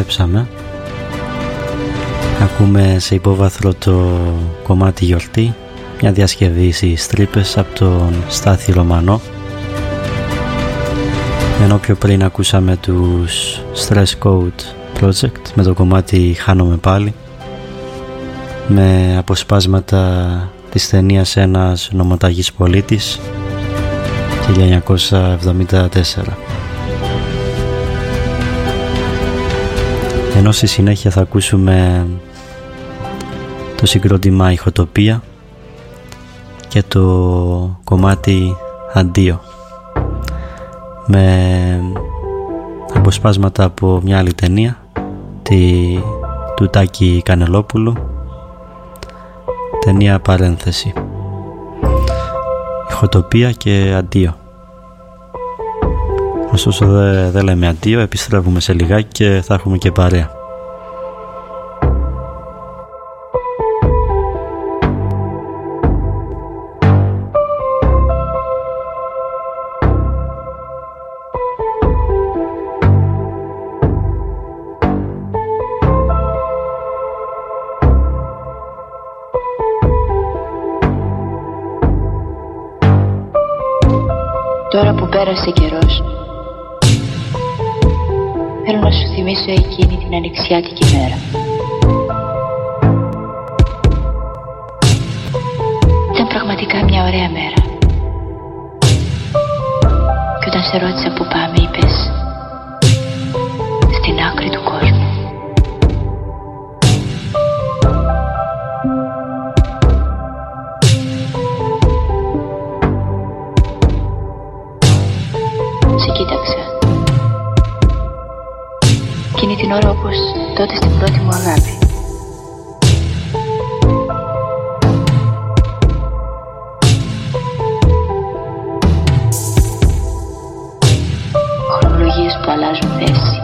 επιστρέψαμε. Ακούμε σε υπόβαθρο το κομμάτι Γιορτή, μια διασκευή στις τρύπες από τον Στάθη Ρωμανό, ενώ πιο πριν ακούσαμε τους Stress Code Project με το κομμάτι Χάνομαι πάλι, με αποσπάσματα της ταινίας Ένας νομοταγής πολίτης 1974. Ενώ στη συνέχεια θα ακούσουμε το συγκρότημα Ηχοτοπία και το κομμάτι Αντίο, με αποσπάσματα από μια άλλη ταινία, του Τάκη Κανελόπουλου, ταινία Παρένθεση. Ηχοτοπία και Αντίο. Ωστόσο δεν λέμε αντίο, επιστρέφουμε σε λιγάκι και θα έχουμε και παρέα. Τώρα που πέρασε καιρός, θέλω να σου θυμίσω εκείνη την ανοιξιάτικη μέρα. Ήταν πραγματικά μια ωραία μέρα. Και όταν σε ρώτησα που πάμε, είπες στην άκρη του κόσμου. Σε κοίταξα. Εκείνη την ώρα όπως τότε στην πρώτη μου αγάπη. Χρονολογίες που αλλάζουν θέση.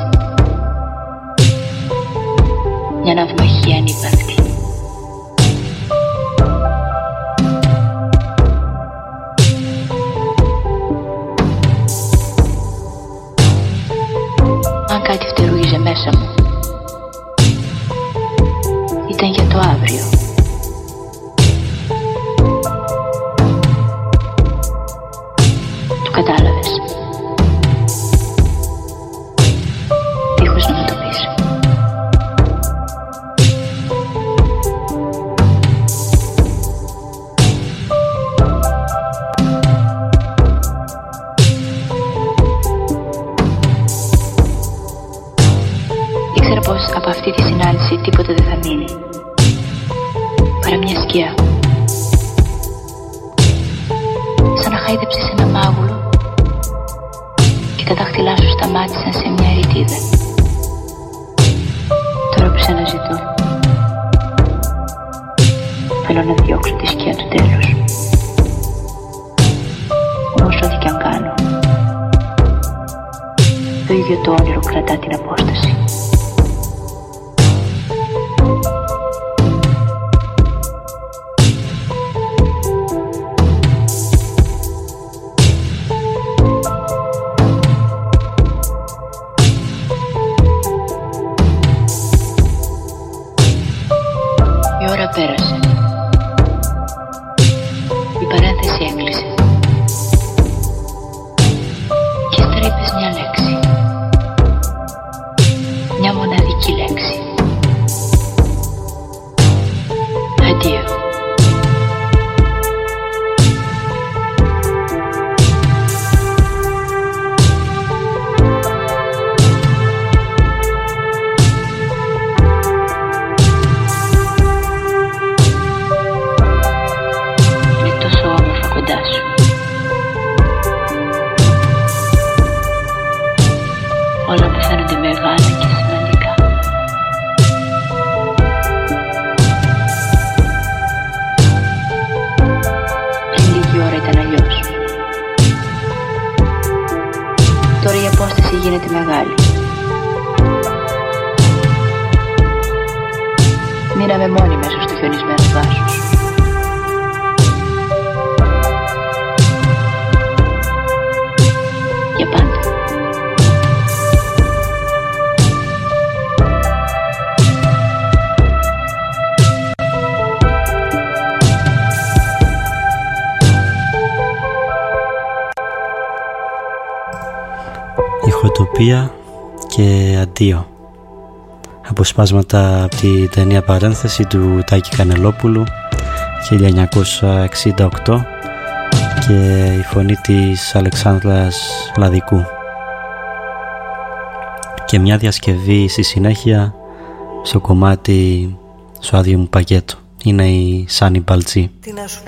Μια ναυμαχία ανύπαρκτη. Αν κάτι φτερούγιζε μέσα μου, ήταν για το αύριο. Το κατάλαβες, δίχως να μου το πεις. Ήξερα πως από αυτή τη συνάντηση τίποτα δεν θα μείνει, παρά μια σκιά. Σαν να χάιδεψες ένα μάγουλο και τα δάχτυλά σου σταμάτησαν σε μια ρητίδα. Τώρα που σε αναζητώ, θέλω να διώξω τη σκιά του τέλους. Όμως ό,τι κι αν κάνω, το ίδιο το όνειρο κρατά την απόσταση. Η ώρα πέρασε. Η παρένθεση έκλεισε. Και ύστερα είπες μια λέξη. Μια μοναδική λέξη. Αντίο. Είναι τόσο όμορφα κοντά σου. Όλα μου φαίνονται μεγάλα και σημαντικά. Πριν λίγη ώρα ήταν αλλιώς. Τώρα η απόσταση γίνεται μεγάλη. Μείναμε μόνοι μέσα στο χιονισμένο δάσος. Για πάντα. Ψυχοτοπία και Αντίο. Αποσπάσματα από τη ταινία Παρένθεση του Τάκη Κανελόπουλου 1968 και η φωνή της Αλεξάνδρας Λαδικού. Και μια διασκευή στη συνέχεια στο κομμάτι «Στο άδειο μου πακέτο». Είναι η Σάνι Μπαλτζή. Τι να σου πω.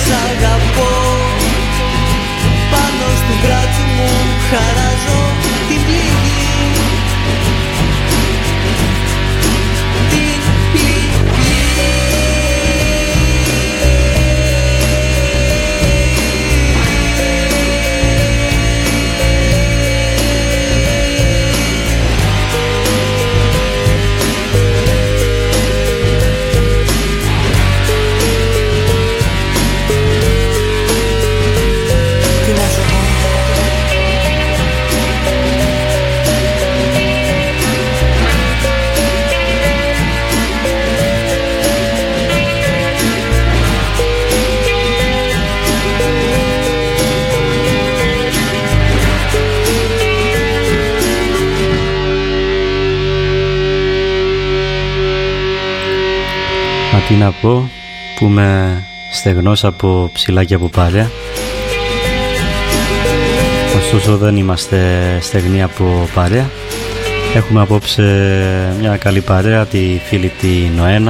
σ' αγαπώ. Πάνω στο μπράτσο μου χαράζω την πληγή. Την πληγή. Μα τι να πω, που είμαι στεγνός από ψηλά και από παρέα. Ωστόσο δεν είμαστε στεγνοί από παρέα. Έχουμε απόψε μια καλή παρέα, τη φίλη τη Νοένα,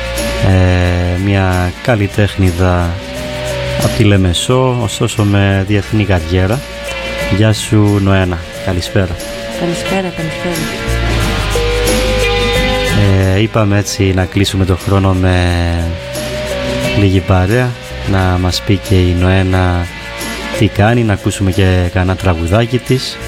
μια καλλιτέχνηδα από τη Λεμεσό, ωστόσο με διεθνή καριέρα. Γεια σου Νοένα, καλησπέρα. Καλησπέρα. Είπαμε έτσι να κλείσουμε το χρόνο με λίγη παρέα, να μας πει και η Νοένα τι κάνει, να ακούσουμε και κανένα τραγουδάκι της.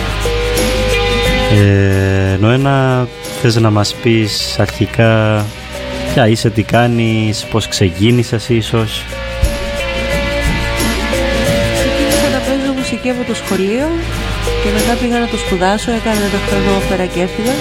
Νοένα, θες να μας πεις αρχικά ποια είσαι, τι κάνεις, πώς ξεκίνησες ίσως? Ξεκίνησα να παίζω μουσική από το σχολείο και μετά πήγα να το σπουδάσω, έκανα το χρόνο όπερα και έφυγα.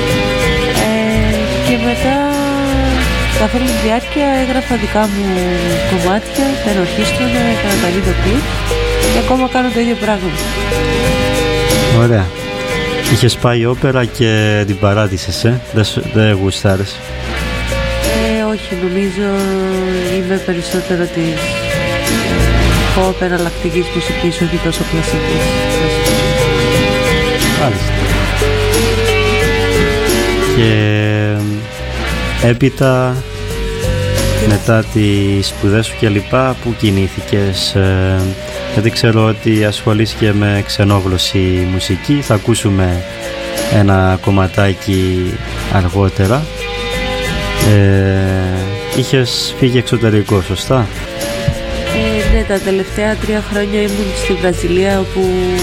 Και μετά καθ' όλη τη διάρκεια έγραφα δικά μου κομμάτια, τα ενορχίστρωνα, έκανα τα βίντεο κλιπ και ακόμα κάνω το ίδιο πράγμα. Ωραία. Είχες πάει όπερα και την παράτησες, δεν γουστάρες? Όχι, νομίζω είμαι περισσότερο της pop εναλλακτικής μουσικής, όχι τόσο κλασικής. Μάλιστα. Και έπειτα, μετά τις σπουδές σου και λοιπά, που κινήθηκες? Γιατί ξέρω ότι ασχολείσαι με ξενόγλωση μουσική. Θα ακούσουμε ένα κομματάκι αργότερα. Είχες φύγει εξωτερικό, σωστά? Ναι, τα τελευταία 3 χρόνια ήμουν στη Βραζιλία, όπου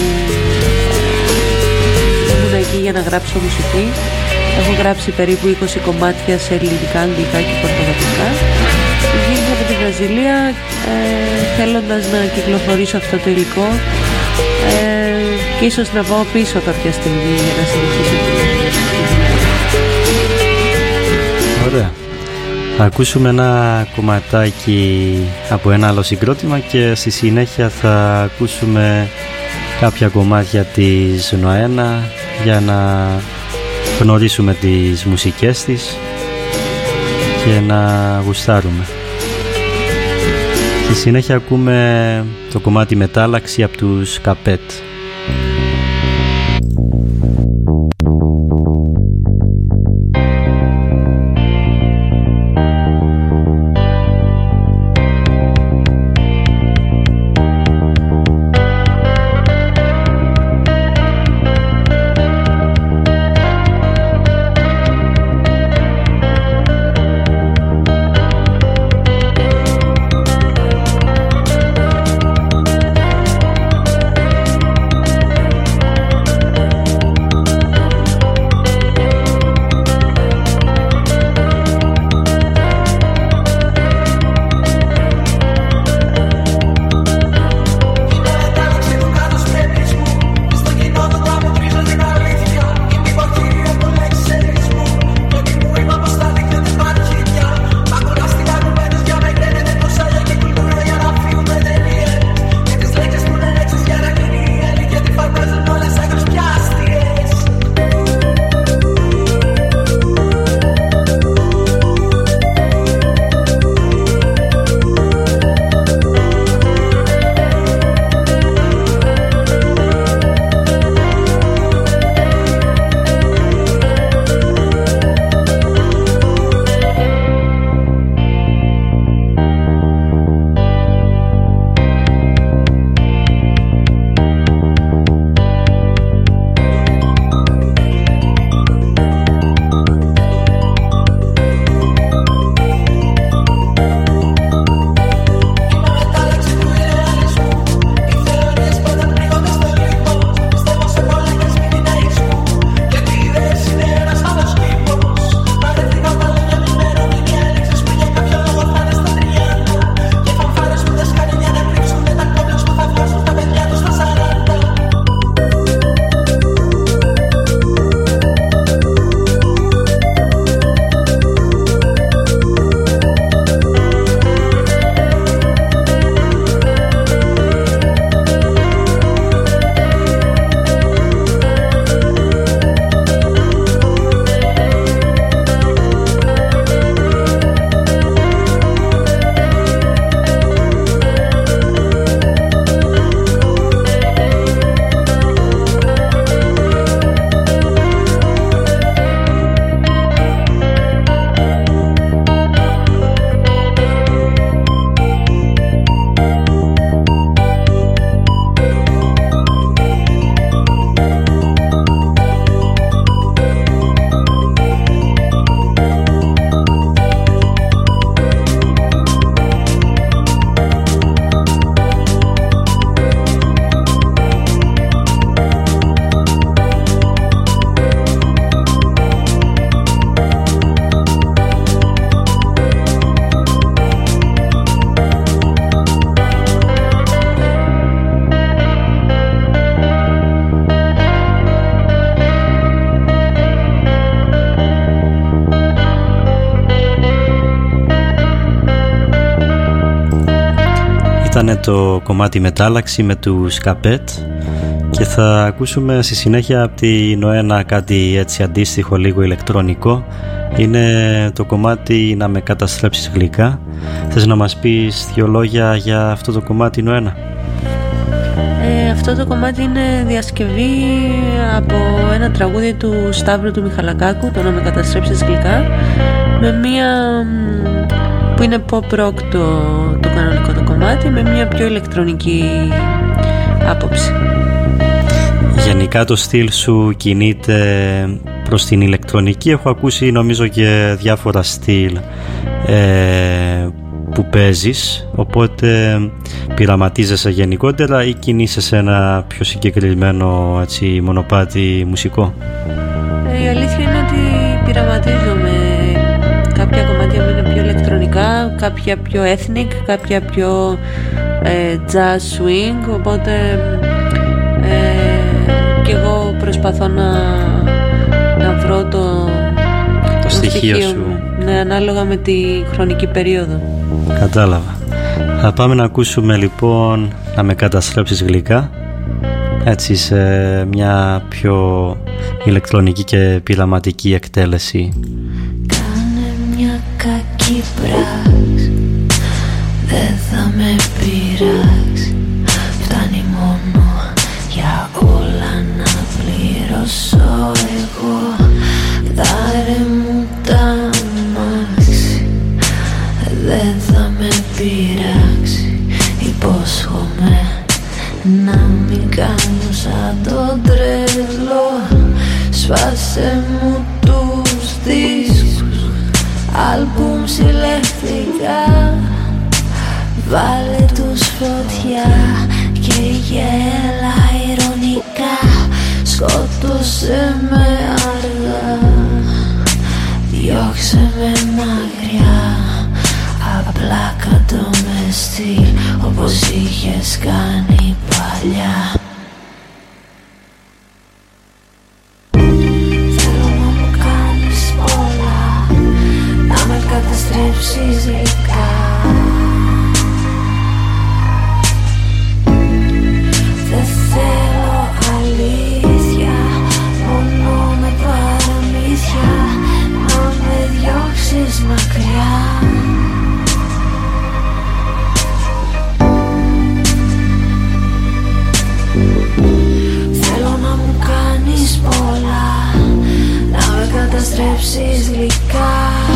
ήμουν εκεί για να γράψω μουσική. Έχω γράψει περίπου 20 κομμάτια σε ελληνικά, αγγλικά και πορτογαλικά. Γύρισα από τη Βραζιλία θέλοντας να κυκλοφορήσω αυτό το υλικό και ίσως να πάω πίσω κάποια στιγμή για να συνεχίσω τη δουλειά. Ωραία. Θα ακούσουμε ένα κομματάκι από ένα άλλο συγκρότημα και στη συνέχεια θα ακούσουμε κάποια κομμάτια της Νοένα για να γνωρίσουμε τις μουσικές της και να γουστάρουμε. Στη συνέχεια ακούμε το κομμάτι Μετάλλαξη από τους Καπέτ. Ήταν το κομμάτι Μετάλλαξη με τους Καπέτ και θα ακούσουμε στη συνέχεια από τη Νοένα κάτι έτσι αντίστοιχο, λίγο ηλεκτρονικό. Είναι το κομμάτι Να με καταστρέψεις γλυκά. Θες να μας πεις δύο λόγια για αυτό το κομμάτι, Νοένα? Αυτό το κομμάτι είναι διασκευή από ένα τραγούδι του Σταύρου του Μιχαλακάκου, το Να με καταστρέψεις γλυκά, με μία που είναι pop rock το κανονικό το κομμάτι, με μια πιο ηλεκτρονική άποψη. Γενικά το στυλ σου κινείται προς την ηλεκτρονική. Έχω ακούσει νομίζω και διάφορα στυλ που παίζεις, οπότε πειραματίζεσαι γενικότερα ή κινείσαι σε ένα πιο συγκεκριμένο έτσι, μονοπάτι μουσικό? Η αλήθεια είναι ότι πειραματίζομαι. Κάποια κομμάτια μου είναι πιο ηλεκτρονικά, κάποια πιο ethnic, κάποια πιο jazz swing, οπότε και εγώ προσπαθώ να βρω το στοιχείο σου, ναι, ανάλογα με τη χρονική περίοδο. Κατάλαβα. Θα πάμε να ακούσουμε λοιπόν Να με καταστρέψεις γλυκά, έτσι σε μια πιο ηλεκτρονική και πειραματική εκτέλεση. Κακή πράξη, δεν θα με πειράξει. Φτάνει μόνο για όλα να πληρώσω εγώ. Δάρε μου τα αμάξι, δεν θα με πειράξει. Υπόσχομαι να μην κάνω σαν τον τρελό. Σπάσε μου τους δίσκους, άλμπουμ συλλεκτικά, βάλε τους φωτιά και γέλα ειρωνικά. Σκότωσε με αργά, διώξε με μακριά, απλά κάτω με στυλ όπως είχες κάνει παλιά. Καταστρέψεις γλυκά, δεν θέλω αλήθεια, μόνο με παραμύθια, να με διώξεις μακριά. Θέλω να μου κάνεις πολλά, να με καταστρέψεις γλυκά.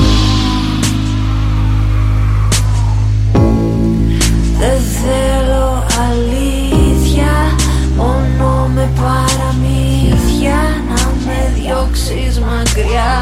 Δεν θέλω αλήθεια, μόνο με παραμύθια, να με διώξεις μακριά.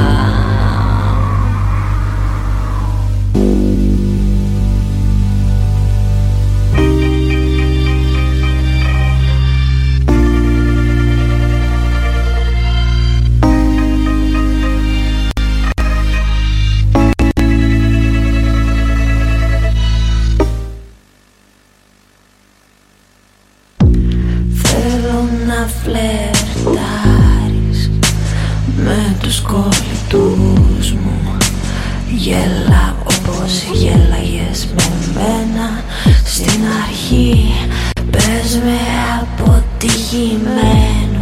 Φλερτάρεις με τους κολλητούς μου, γέλα όπως γέλαγες με μένα στην αρχή. Πες με αποτυχημένο,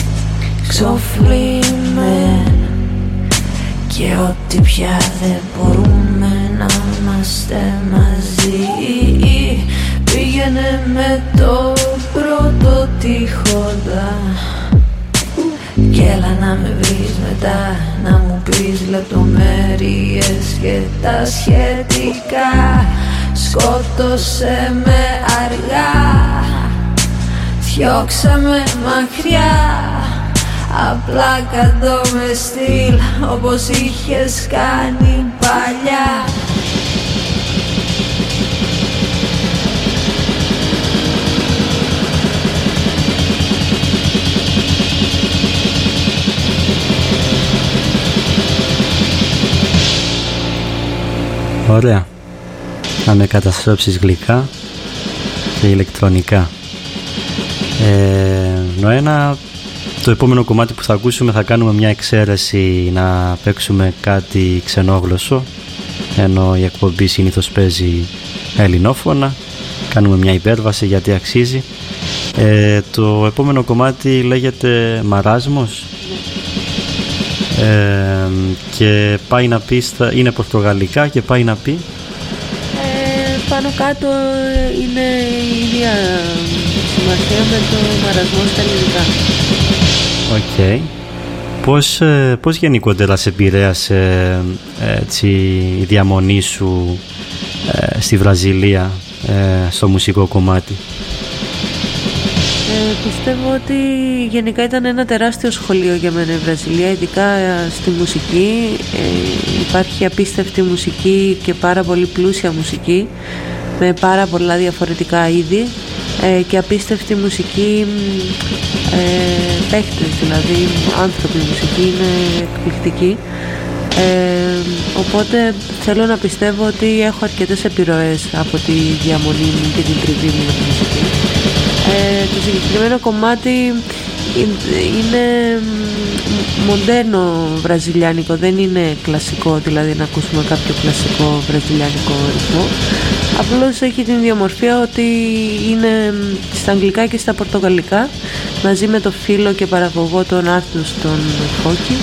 ξοφλημένο, και ότι πια δεν μπορούμε να είμαστε μαζί. Πήγαινε με το πρώτο τυχόντα, κι έλα να με βρεις μετά, να μου πεις λεπτομέρειες και τα σχετικά. Σκότωσε με αργά, διώξε με μακριά, απλά κάτω με στυλ όπως είχες κάνει παλιά. Ωραία. Να με καταστρέψεις γλυκά και ηλεκτρονικά. Νοένα, το επόμενο κομμάτι που θα ακούσουμε θα κάνουμε μια εξαίρεση, να παίξουμε κάτι ξενόγλωσσο, ενώ η εκπομπή συνήθως παίζει ελληνόφωνα. κάνουμε μια υπέρβαση γιατί αξίζει. Το επόμενο κομμάτι λέγεται Μαράσμος και πάει να πει είναι πορτογαλικά και πάει να πει πάνω κάτω είναι η ίδια σημασία με το μαρασμό στα ελληνικά. Οκ. Πώς γενικότερα σε επηρέασε η διαμονή σου στη Βραζιλία στο μουσικό κομμάτι? Πιστεύω ότι γενικά ήταν ένα τεράστιο σχολείο για μένα η Βραζιλία, ειδικά στη μουσική. Υπάρχει απίστευτη μουσική και πάρα πολύ πλούσια μουσική με πάρα πολλά διαφορετικά είδη και απίστευτη μουσική παίχτες, δηλαδή άνθρωποι μουσική είναι εκπληκτική. Οπότε θέλω να πιστεύω ότι έχω αρκετές επιρροές από τη διαμονή μου και την τριβή μου με τη μουσική. Το συγκεκριμένο κομμάτι είναι μοντέρνο βραζιλιάνικο, δεν είναι κλασικό, δηλαδή να ακούσουμε κάποιο κλασικό βραζιλιάνικο ρυθμό. Απλώς έχει την ιδιομορφία ότι είναι στα αγγλικά και στα πορτογαλικά, μαζί με το φίλο και παραγωγό των Άρτους τον Φόκη.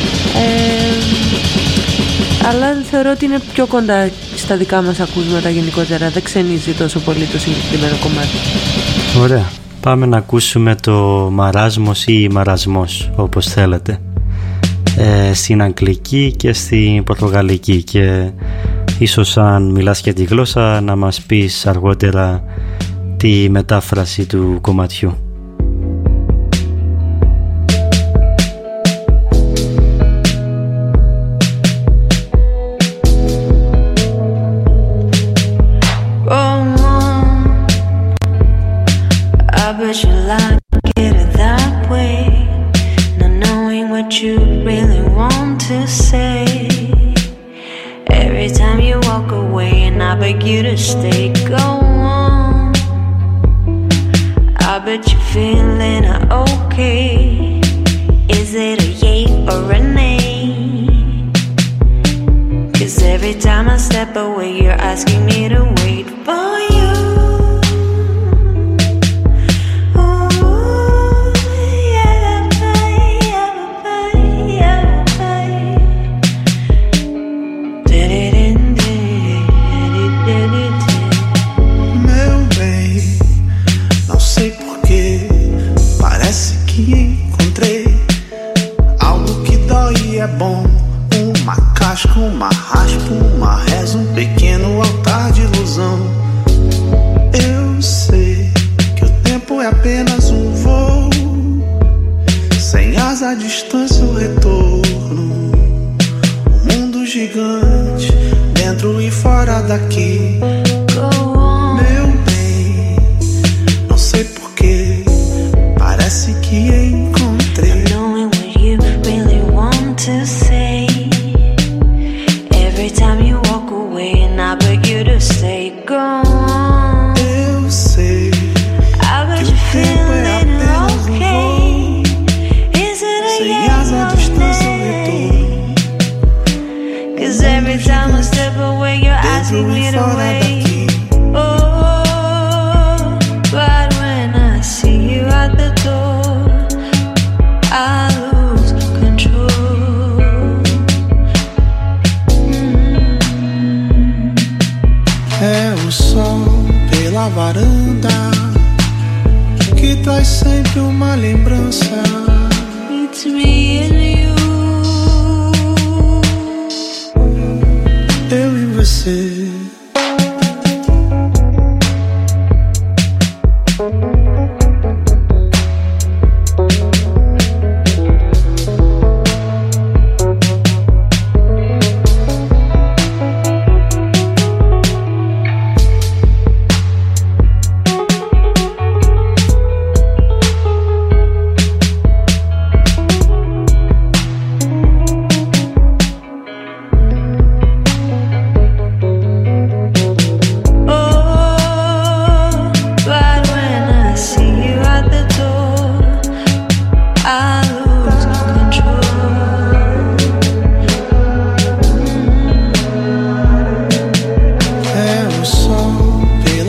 Αλλά θεωρώ ότι είναι πιο κοντά στα δικά μας ακούσματα γενικότερα, δεν ξενίζει τόσο πολύ το συγκεκριμένο κομμάτι. Ωραία, πάμε να ακούσουμε το Μαράσμος ή Μαρασμός, όπως θέλετε, στην αγγλική και στην πορτογαλική, και ίσως αν μιλάς και τη γλώσσα να μας πεις αργότερα τη μετάφραση του κομματιού.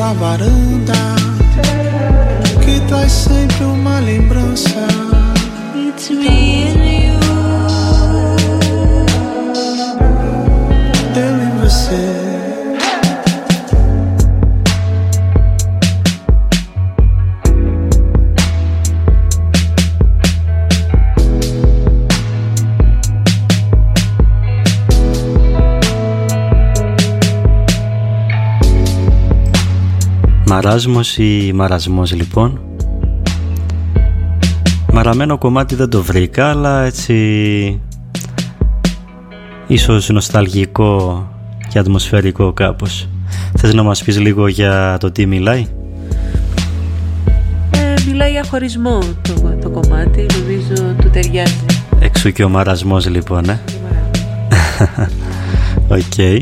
naquela varanda que traz sempre uma lembrança. It's me and you. Eu e você. Μαράσμος ή μαρασμός λοιπόν. Μαραμένο κομμάτι δεν το βρήκα, αλλά έτσι ίσως νοσταλγικό και ατμοσφαιρικό κάπως. Θες να μας πεις λίγο για το τι μιλάει? Μιλάει για χωρισμό το κομμάτι, νομίζω του ταιριάζει. Εξού και ο μαρασμός λοιπόν, Οκ.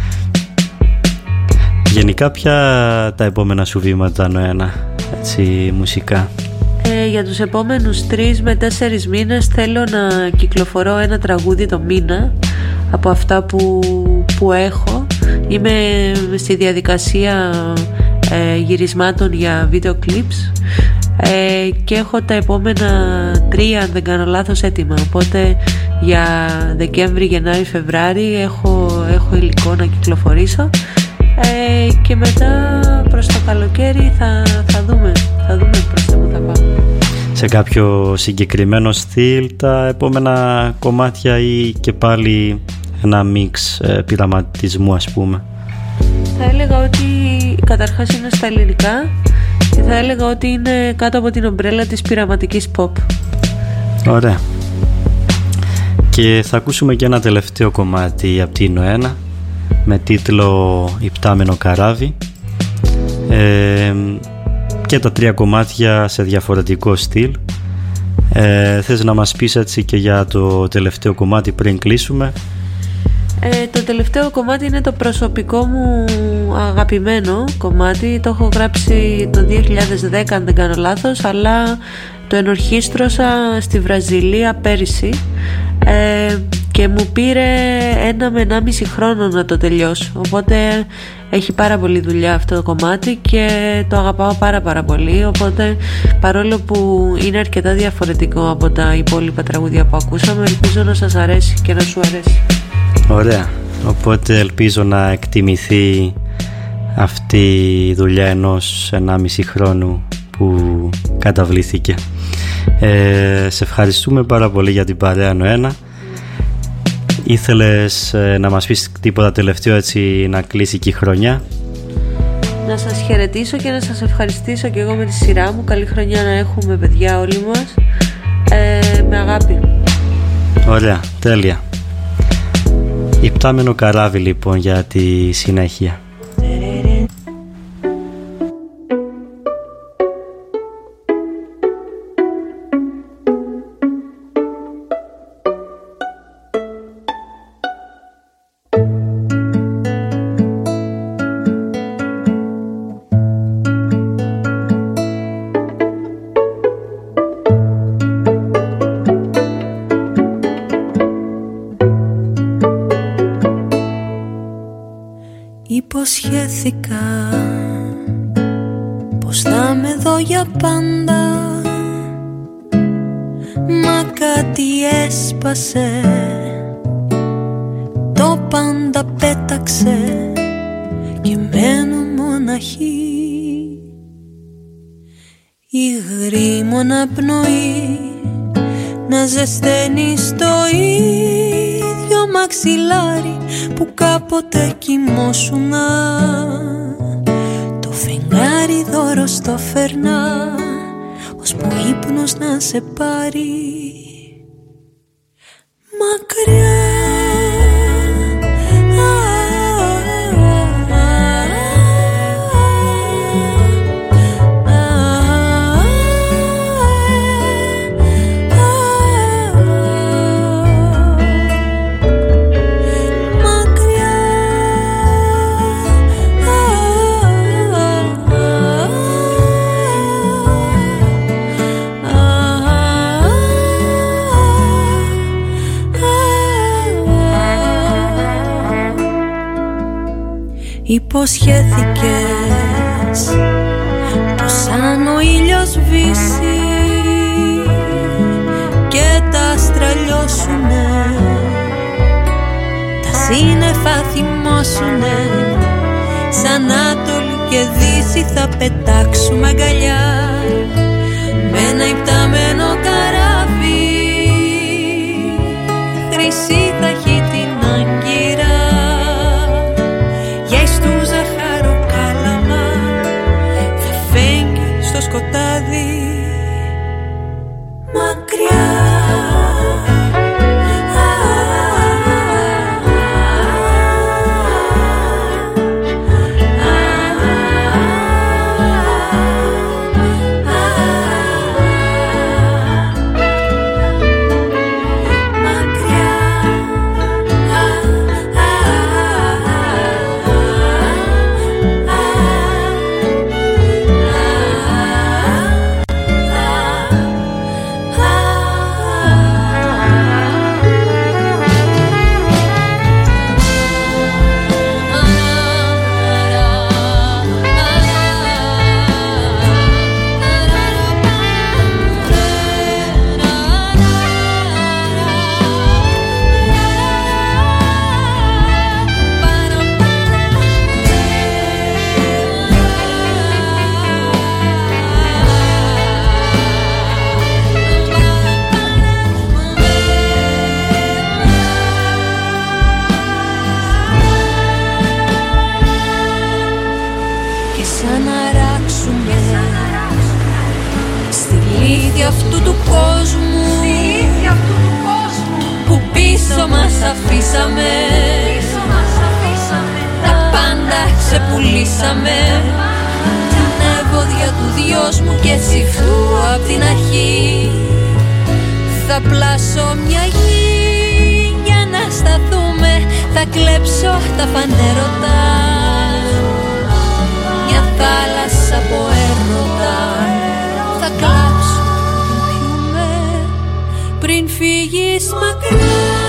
Γενικά ποια τα επόμενα σου βήματα, Νοένα, έτσι μουσικά? Για τους επόμενους 3 με 4 μήνες θέλω να κυκλοφορώ ένα τραγούδι το μήνα από αυτά που έχω. Είμαι στη διαδικασία γυρισμάτων για βίντεο clips και έχω τα επόμενα 3, αν δεν κάνω λάθος, έτοιμα. Οπότε για Δεκέμβρη, Γενάρη, Φεβράρι έχω υλικό να κυκλοφορήσω. Και μετά προς το καλοκαίρι θα δούμε προς τα που θα πάμε. Σε κάποιο συγκεκριμένο στυλ τα επόμενα κομμάτια ή και πάλι ένα μίξ πειραματισμού, ας πούμε? Θα έλεγα ότι καταρχάς είναι στα ελληνικά και θα έλεγα ότι είναι κάτω από την ομπρέλα της πειραματικής pop. Ωραία. Και θα ακούσουμε και ένα τελευταίο κομμάτι από την Νοένα με τίτλο «Υπτάμενο καράβι», και τα 3 κομμάτια σε διαφορετικό στυλ. Θες να μας πεις έτσι και για το τελευταίο κομμάτι πριν κλείσουμε? Το τελευταίο κομμάτι είναι το προσωπικό μου αγαπημένο κομμάτι. Το έχω γράψει το 2010 αν δεν κάνω λάθος, αλλά το ενορχίστρωσα στη Βραζιλία πέρυσι και μου πήρε 1 με 1,5 χρόνο να το τελειώσω. Οπότε έχει πάρα πολύ δουλειά αυτό το κομμάτι και το αγαπάω πάρα πολύ. Οπότε παρόλο που είναι αρκετά διαφορετικό από τα υπόλοιπα τραγούδια που ακούσαμε, ελπίζω να σας αρέσει και να σου αρέσει. Ωραία. Οπότε ελπίζω να εκτιμηθεί αυτή η δουλειά ενός 1,5 χρόνου που καταβλήθηκε. Σε ευχαριστούμε πάρα πολύ για την παρέα, Νοένα. Ήθελες να μας πεις τίποτα τελευταίο έτσι να κλείσει και η χρονιά? Να σας χαιρετήσω και να σας ευχαριστήσω και εγώ με τη σειρά μου. Καλή χρονιά να έχουμε, παιδιά, όλοι μας. Με αγάπη. Ωραία, τέλεια. Υπτάμενο καράβι λοιπόν για τη συνέχεια. Υποσχέθηκα πως θα με δω για πάντα, μα κάτι έσπασε, το πάντα πέταξε και μένω μοναχή. Υγρή μοναπνοή να ζεσταίνει στο ίδιο μαξιλάρι που κάποτε κοιμόσουνα. Το φεγγάρι δώρο στο φέρνα, ώσπου ύπνος να σε πάρει μακριά. Υποσχέθηκες τελειώσουνε, τα σύννεφα θυμώσουνε, σαν Ανατολή και Δύση θα πετάξουμε αγκαλιά με ένα υπταμένο καράβι, χρυσή θα έχει την άγκυρα για εις του ζαχαροκάλαμα θα φέγγει στο σκοτάδι μακριά. Αφήσαμε, τα πάντα ξεπουλήσαμε, την ευωδία του δυος μου και τσιφτού απ' την αρχή. Θα πλάσω μια γη για να σταθούμε, θα κλέψω τα φανέρωτα, μια θάλασσα από έρωτα, θα κλάψω πριν πιούμε, πριν φύγεις μακριά.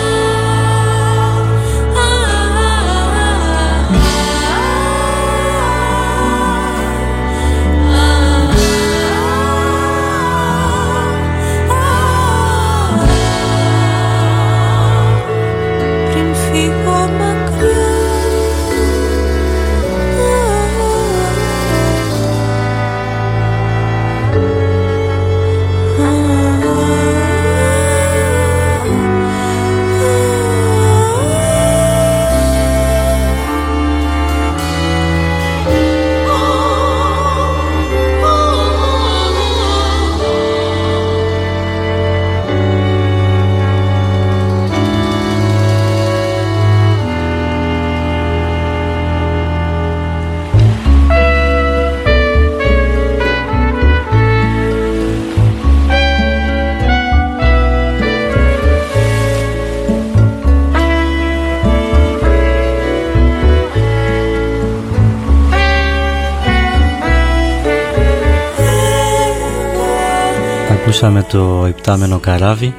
Ακούσαμε το υπτάμενο καράβι,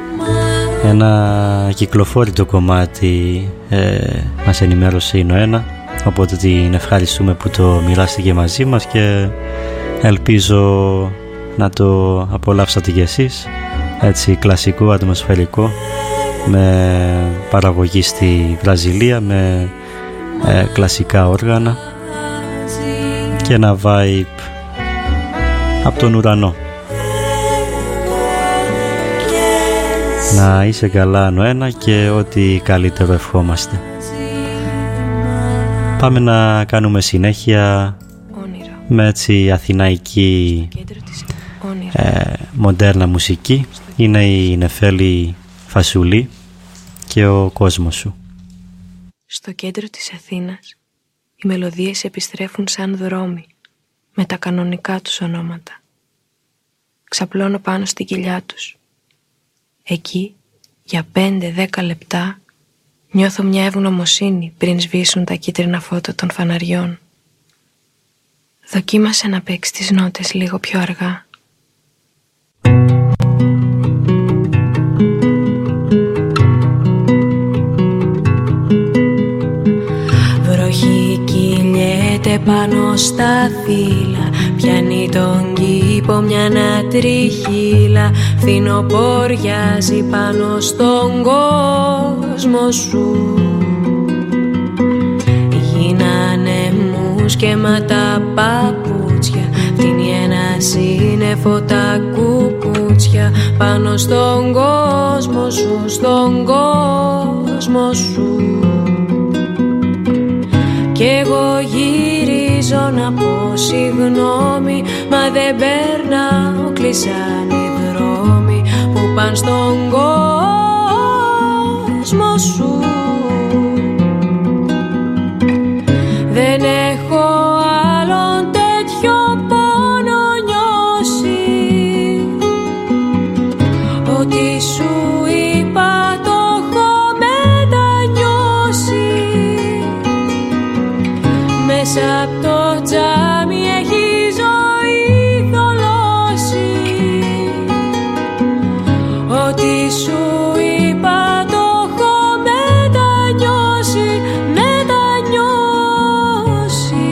ένα κυκλοφόρητο κομμάτι, μας ενημέρωσε η Νοένα, οπότε την ευχαριστούμε που το μοιράστηκε μαζί μας και ελπίζω να το απολαύσατε κι εσείς, έτσι κλασικό, ατμοσφαιρικό, με παραγωγή στη Βραζιλία, με κλασικά όργανα και ένα vibe από τον ουρανό. Να είσαι καλά Νοένα και ό,τι καλύτερο ευχόμαστε. Πάμε να κάνουμε συνέχεια με έτσι αθηναϊκή μοντέρνα μουσική. Είναι η Νεφέλη Φασουλή και ο κόσμος σου. Στο κέντρο της Αθήνας οι μελωδίες επιστρέφουν σαν δρόμοι με τα κανονικά τους ονόματα. Ξαπλώνω πάνω στην κοιλιά τους. Εκεί, για 5-10 λεπτά, νιώθω μια ευγνωμοσύνη πριν σβήσουν τα κίτρινα φώτα των φαναριών. Δοκίμασε να παίξεις τις νότες λίγο πιο αργά. Βροχή κυλιέται Κάθεται πάνω στα φύλλα, πιάνει τον κήπο μια νατριχύλα, φθινοποριάζει πάνω στον κόσμο σου. Γίνανε μουσκέματα παπούτσια, φτύνει ένα σύννεφο τα κουκούτσια, πάνω στον κόσμο σου, στον κόσμο σου. Κι εγώ γυρίζω να πω συγγνώμη, μα δεν περνάω, κλείσαν οι δρόμοι που πάνε στον κόσμο σου. Δεν έχω άλλον τέτοιο πόνο νιώσει, ότι σου είπα το έχω μετανιώσει. Μέσα απ' το τζάμι έχει ζωή θολώσει, ότι σου είπα το έχω μετανιώσει, μετανιώσει.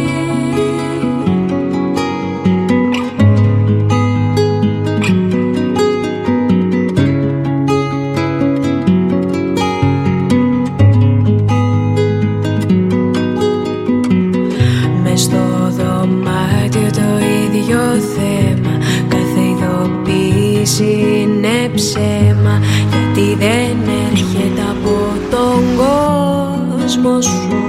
Μες στο δωμάτιο το ίδιο θέμα, κάθε ειδοποίηση είναι ψέμα, γιατί δεν έρχεται από τον κόσμο σου.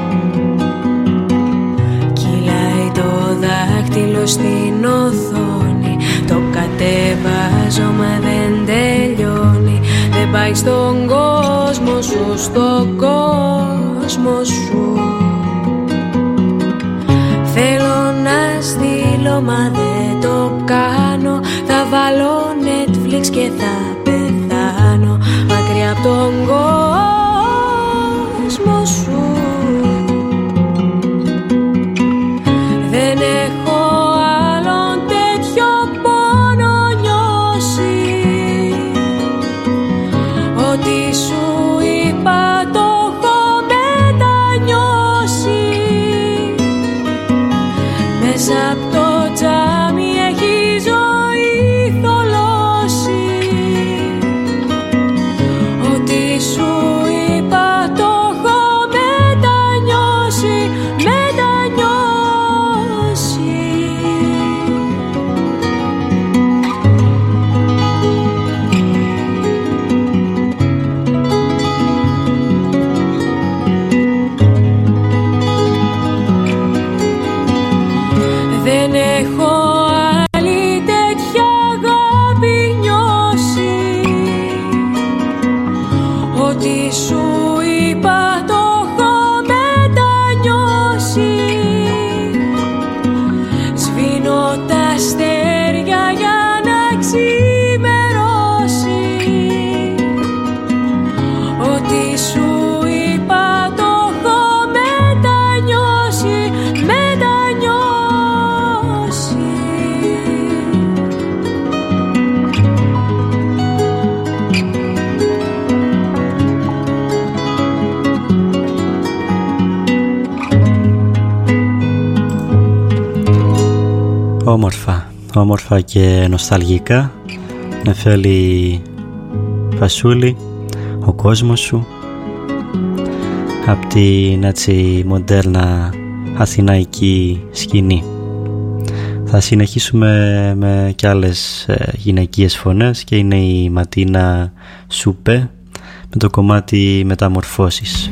Κυλάει το δάχτυλο στην οθόνη, το κατεβάζω μα δεν τελειώνει. Δεν πάει στον κόσμο σου, στον κόσμο σου. Θέλω να στείλω μα δεν το κάνω, θα βάλω Netflix και θα πεθάνω μακριά από τον κόσμο σου. Δεν έχω άλλον τέτοιο πόνο νιώσει, ότι σου είπα το έχω μετανιώσει. Μέσα απ' το τζάμι έχει ζωή θολώσει, ότι σου είπα το έχω μετανιώσει, μετανιώσει. Δεν έχω άλλη τέτοια αγάπη νιώσει, ότι σου είπα το έχω μετανιώσει. Σβήνω τα αστέρια για να ξημερώσει, ότι σου είπα το έχω μετανιώσει, μετανιώσει. Όμορφα, όμορφα και νοσταλγικά. Νεφέλη Φασούλη, ο κόσμος σου, απ' την έτσι μοντέρνα αθηναϊκή σκηνή. Θα συνεχίσουμε με κι άλλες γυναικείες φωνές και είναι η Ματίνα Σουπέ με το κομμάτι Μεταμορφώσεις.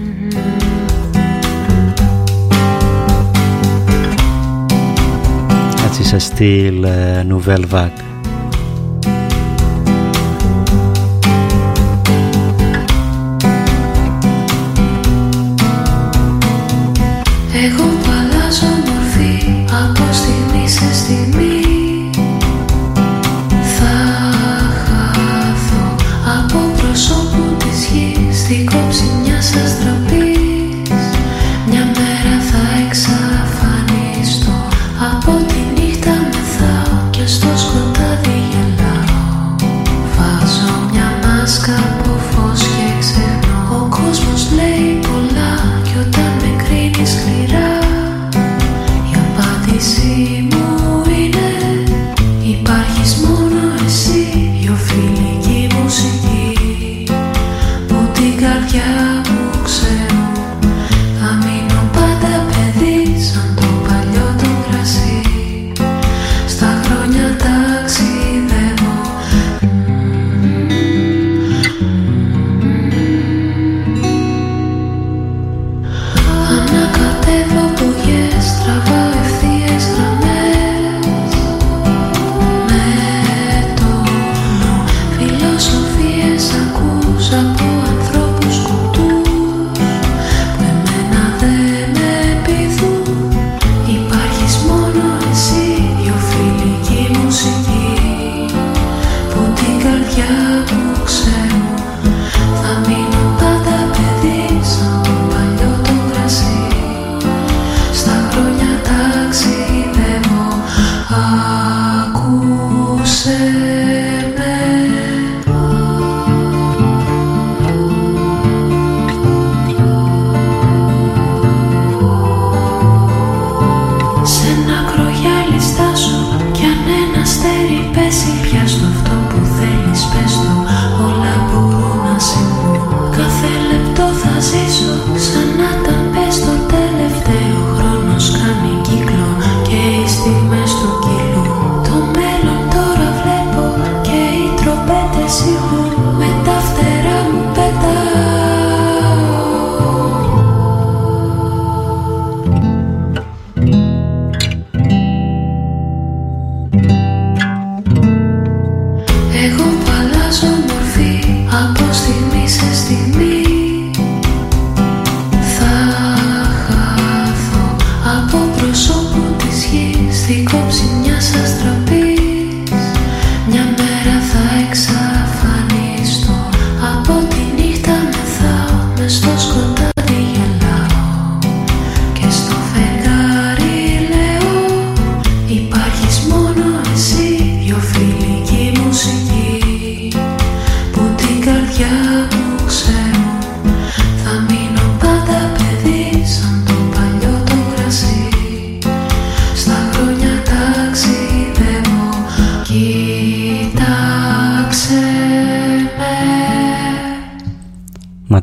Έτσι σε στυλ Nouvelle Vague. Εγώ που αλλάζω μορφή από στιγμή σε στιγμή, θα χαθώ από προσώπου της γης, στην κόψη μιας αστραπής. Μια μέρα θα εξαφανιστώ, από τη νύχτα μεθάω και στο σκοτάδι γελάω. Βάζω μια μάσκα από φως και ξεχνώ. Ο κόσμος λέει πολλά κι όταν με κρίνει σκληρά,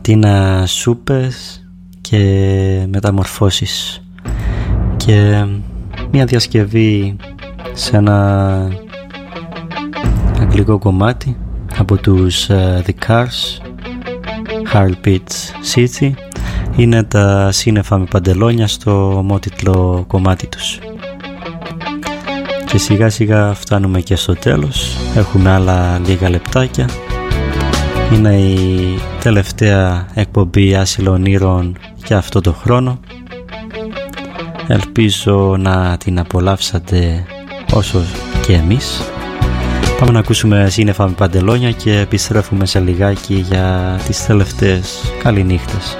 Ματίνα Σούπες και Μεταμορφώσεις, και μια διασκευή σε ένα αγγλικό κομμάτι από τους The Cars, Heartbeat City. Είναι τα σύννεφα με παντελόνια στο ομότιτλο κομμάτι τους. Και σιγά σιγά φτάνουμε και στο τέλος. Έχουμε άλλα λίγα λεπτάκια. Είναι η τελευταία εκπομπή Άσυλων Ήρων για αυτό το χρόνο. Ελπίζω να την απολαύσατε όσο και εμείς. Πάμε να ακούσουμε σύννεφα με παντελόνια και επιστρέφουμε σε λιγάκι για τις τελευταίες καληνύχτες.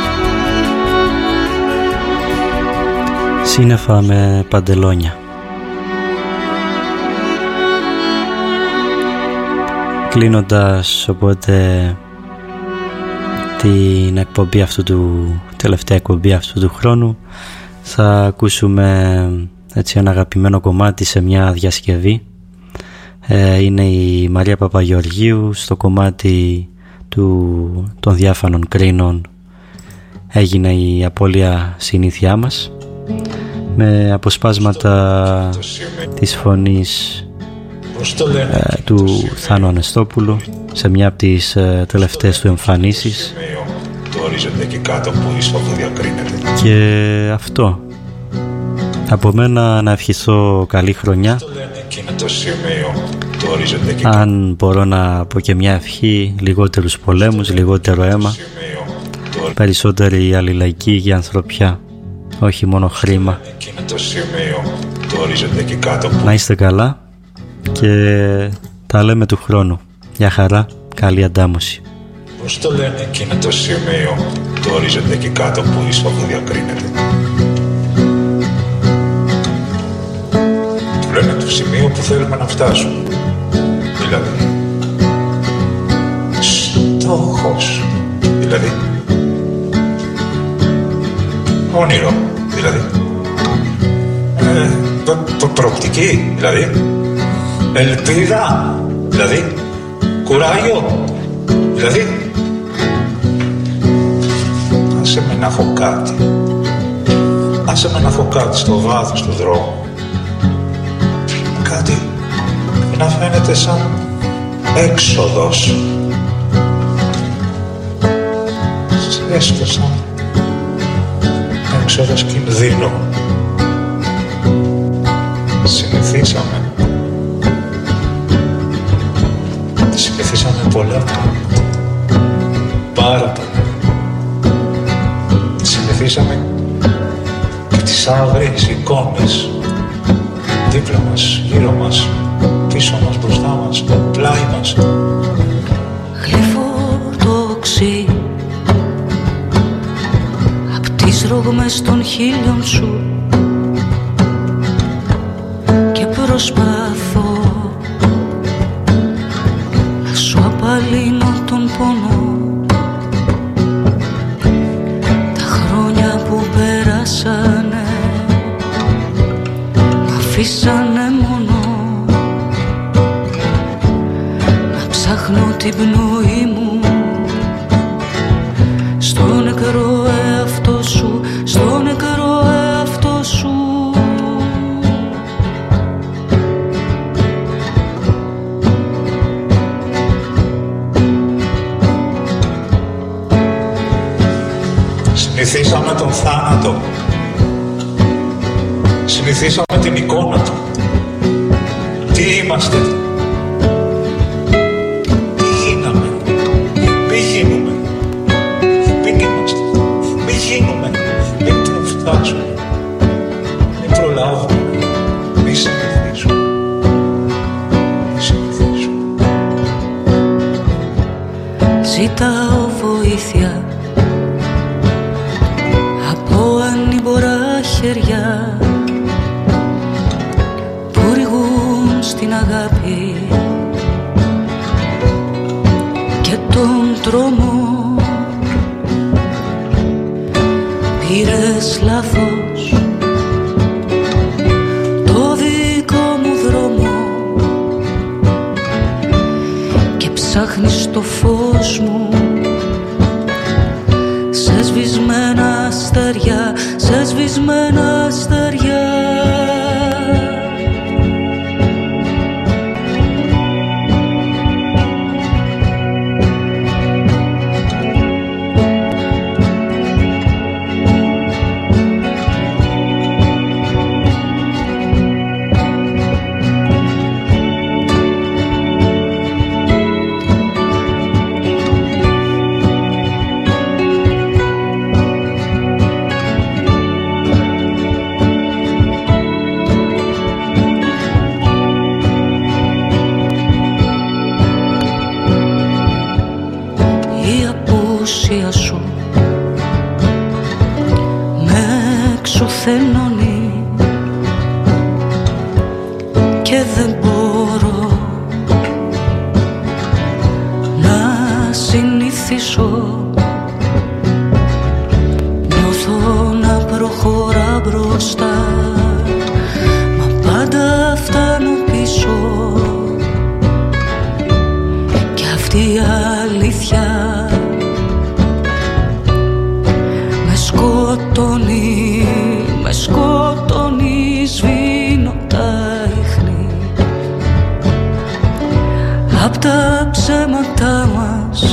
Σύννεφα με παντελόνια Κλείνοντας οπότε την εκπομπή τελευταία εκπομπή αυτού του χρόνου, θα ακούσουμε έτσι ένα αγαπημένο κομμάτι σε μια διασκευή. Είναι η Μαρία Παπαγεωργίου στο κομμάτι των διάφανων κρίνων «Έγινε η απώλεια συνήθειά μας», με αποσπάσματα της φωνής του Θάνου Ανεστόπουλου σε μια από τις τελευταίες του εμφανίσεις. Και αυτό από μένα, να ευχηθώ καλή χρονιά. Αν μπορώ να πω και μια ευχή, λιγότερους πολέμους, λιγότερο αίμα, περισσότερη αλληλεγγύη για ανθρωπιά, όχι μόνο χρήμα. Να είστε καλά και τα λέμε του χρόνου. Γεια χαρά, καλή αντάμωση. Πώς το λένε εκείνο το σημείο, το ορίζεται εκεί κάτω που η σφαγή διακρίνεται. Του λένε το σημείο που θέλουμε να φτάσουμε. Δηλαδή στόχος, δηλαδή όνειρο, δηλαδή προοπτική, δηλαδή ελπίδα, δηλαδή κουράγιο, δηλαδή άσε με να έχω κάτι, άσε με να έχω κάτι στο βάθος του δρόμου, κάτι που να φαίνεται σαν έξοδος, έστω σαν έξοδος κινδύνου. Συνηθίσαμε πολλά, πάρα πολλά. Συνηθίσαμε και τις άγριες εικόνες δίπλα μας, γύρω μας, πίσω μας, μπροστά μας, πλάι μας. Γλυφό το οξύ απ' τις ρογμές των χείλιων σου και προσπαθώ να σου απαλύνω τον πόνο. Τα χρόνια που πέρασανε μ' αφήσανε μόνο να ψάχνω την πνοή μου στο νεκρό εαυτό σου, στο νεκρό εαυτό σου. Συνηθίσαμε τον θάνατο, συνηθίσαμε την εικόνα του. Τι είμαστε, τι γίναμε, μη γίνουμε, μην είμαστε, μη γίνουμε, μην προφτάσουμε, μην προλάβουμε, μη συνηθίσουμε, μη συνηθίσουμε. Ζητάω βοήθεια από ανήμπορα χέρια που ρηγούν στην αγάπη και τον τρόμο. Πήρες λάθος το δικό μου δρόμο και ψάχνεις το φως μου σε σβησμένα αστέρια, σε σβησμένα αστέρια. Θενώνει και δεν μπορώ ανθίσω. Νιώθω να προχωρά μπροστά, μα πάντα φτάνω πίσω. Κι αυτή η αλήθεια με σκοτώνει, σβήνω τα ίχνη απ' τα ψέματά μας.